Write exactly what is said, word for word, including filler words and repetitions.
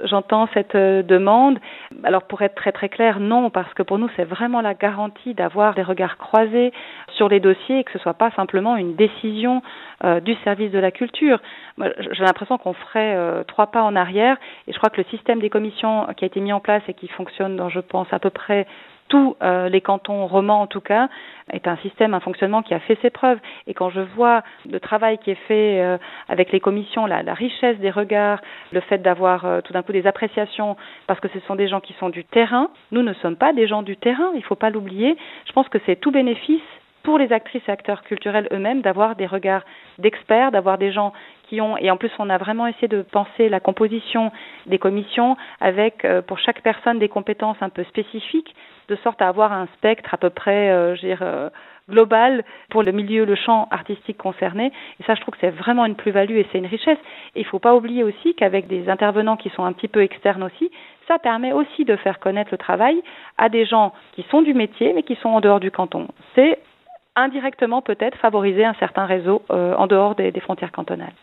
j'entends cette euh, demande. Alors pour être très très clair, non, parce que pour nous c'est vraiment la garantie d'avoir des regards croisés sur les dossiers et que ce soit pas simplement une décision euh, du service de la culture. Moi, j'ai l'impression qu'on ferait euh, trois pas en arrière et je crois que le système des commissions qui a été mis en place et qui fonctionne dans, je pense, à peu près tous euh, les cantons romans en tout cas, est un système, un fonctionnement qui a fait ses preuves. Et quand je vois le travail qui est fait euh, avec les commissions, la, la richesse des regards, le fait d'avoir euh, tout d'un coup des appréciations, parce que ce sont des gens qui sont du terrain, nous ne sommes pas des gens du terrain, il ne faut pas l'oublier. Je pense que c'est tout bénéfice pour les actrices et acteurs culturels eux-mêmes d'avoir des regards d'experts, d'avoir des gens qui ont, et en plus on a vraiment essayé de penser la composition des commissions avec euh, pour chaque personne des compétences un peu spécifiques, de sorte à avoir un spectre à peu près euh, je veux dire, euh, global pour le milieu, le champ artistique concerné. Et ça, je trouve que c'est vraiment une plus-value et c'est une richesse. Et il ne faut pas oublier aussi qu'avec des intervenants qui sont un petit peu externes aussi, ça permet aussi de faire connaître le travail à des gens qui sont du métier mais qui sont en dehors du canton. C'est indirectement peut-être favoriser un certain réseau euh, en dehors des, des frontières cantonales.